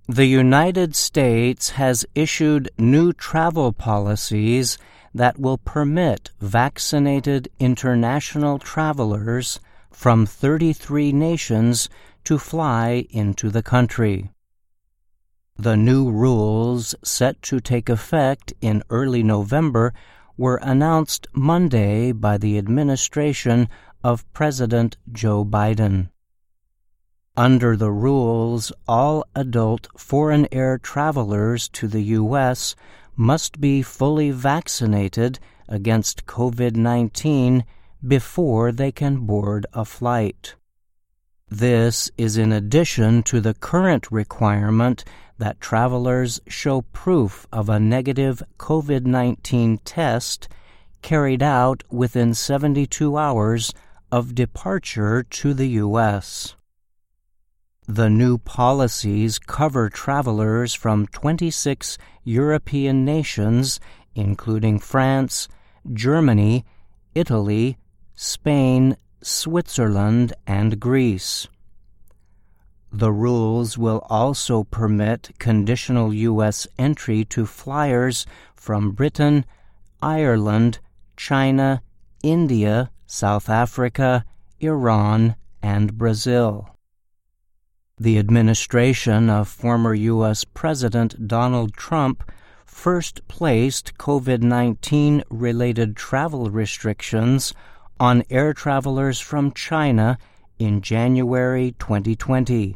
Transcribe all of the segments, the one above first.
The United States has issued new travel policies that will permit vaccinated international travelers from 33 nations to fly into the country. The new rules, set to take effect in early November, were announced Monday by the administration of President Joe Biden. Under the rules, all adult foreign air travelers to the U.S. must be fully vaccinated against COVID-19 before they can board a flight. This is in addition to the current requirement that travelers show proof of a negative COVID-19 test carried out within 72 hours of departure to the U.S. The new policies cover travelers from 26 European nations, including France, Germany, Italy, Spain, Switzerland, and Greece. The rules will also permit conditional U.S. entry to flyers from Britain, Ireland, China, India, South Africa, Iran, and Brazil. The administration of former U.S. President Donald Trump first placed COVID-19-related travel restrictions on air travelers from China in January 2020.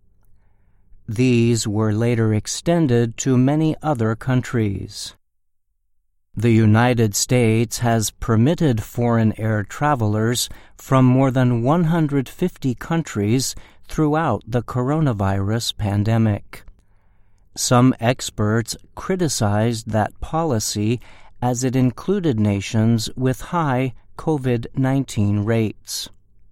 These were later extended to many other countries. The United States has permitted foreign air travelers from more than 150 countries throughout the coronavirus pandemic. Some experts criticized that policy as it included nations with high COVID-19 rates.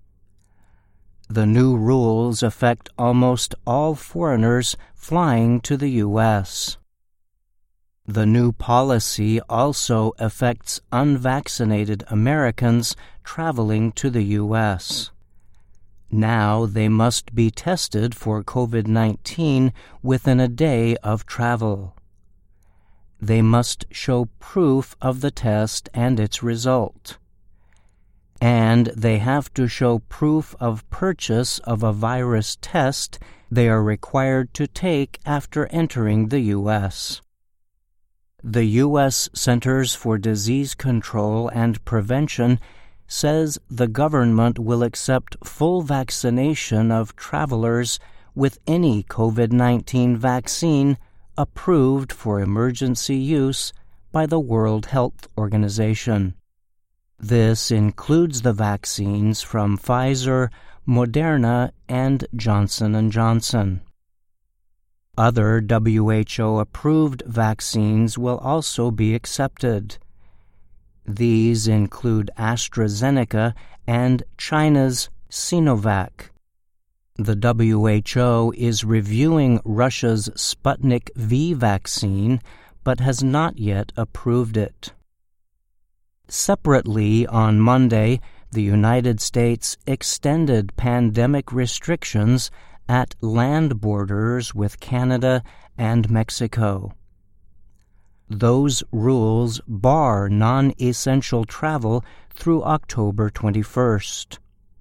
The new rules affect almost all foreigners flying to the U.S. The new policy also affects unvaccinated Americans traveling to the U.S. Now they must be tested for COVID-19 within a day of travel. They must show proof of the test and its result. And they have to show proof of purchase of a virus test they are required to take after entering the U.S. The U.S. Centers for Disease Control and Prevention says the government will accept full vaccination of travelers with any COVID-19 vaccine approved for emergency use by the World Health Organization. This includes the vaccines from Pfizer, Moderna, and Johnson & Johnson. Other WHO-approved vaccines will also be accepted. These include AstraZeneca and China's Sinovac. The WHO is reviewing Russia's Sputnik V vaccine, but has not yet approved it. Separately, on Monday, the United States extended pandemic restrictions at land borders with Canada and Mexico. Those rules bar non-essential travel through October 21st.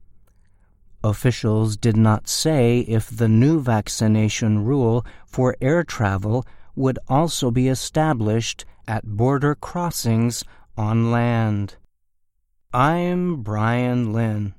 Officials did not say if the new vaccination rule for air travel would also be established at border crossings on land. I'm Brian Lynn.